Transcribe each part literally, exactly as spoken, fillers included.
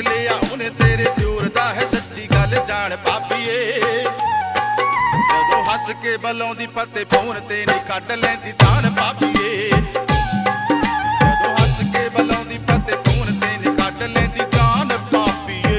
लिया उन्हें तेरे दियोर दा है सच्ची गल जान भाभीए जदों हस के बलाउंदी फते फोन ते नी कट लैंदी जान भाभीए जदों हस के बलाउंदी फते फोन ते नी कट लैंदी जान भाभीए।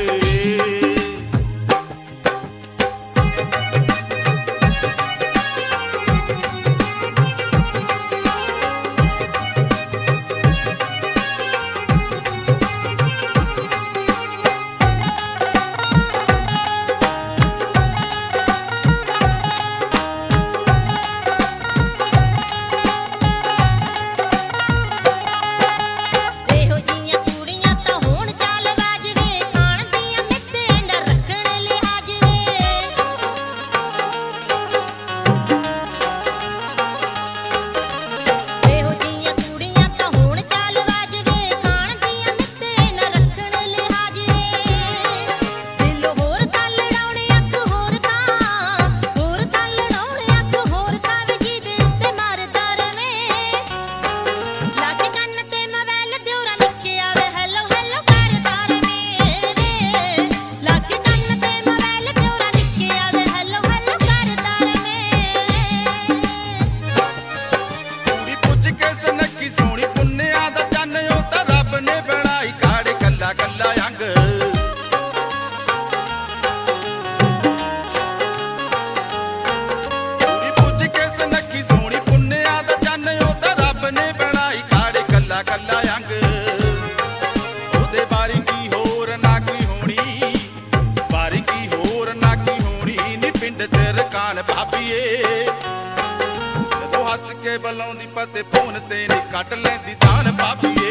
हस के बलाउंदी फते फोन ते नी कट लैंदी जान भाभीए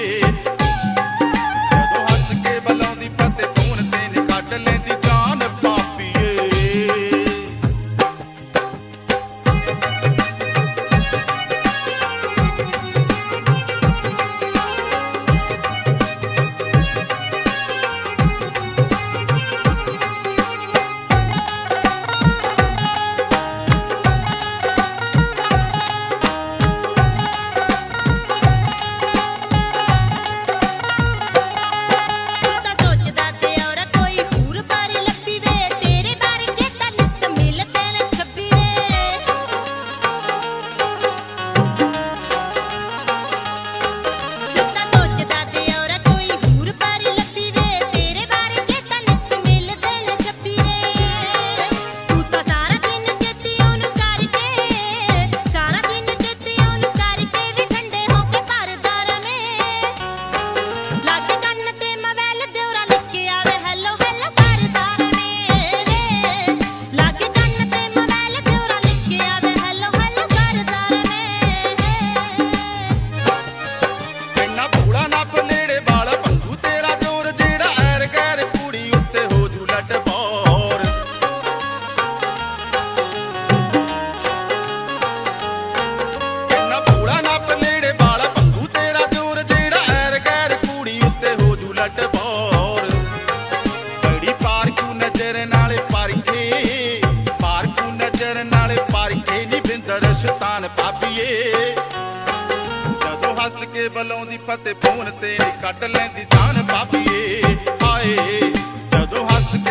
जदों हस के बलाउंदी फते फोन ते नी कट लैंदी जान भाभीए। जदों हस के बलाउंदी फते फोन ते नी कट लैंदी जान भाभीए आए जदों हस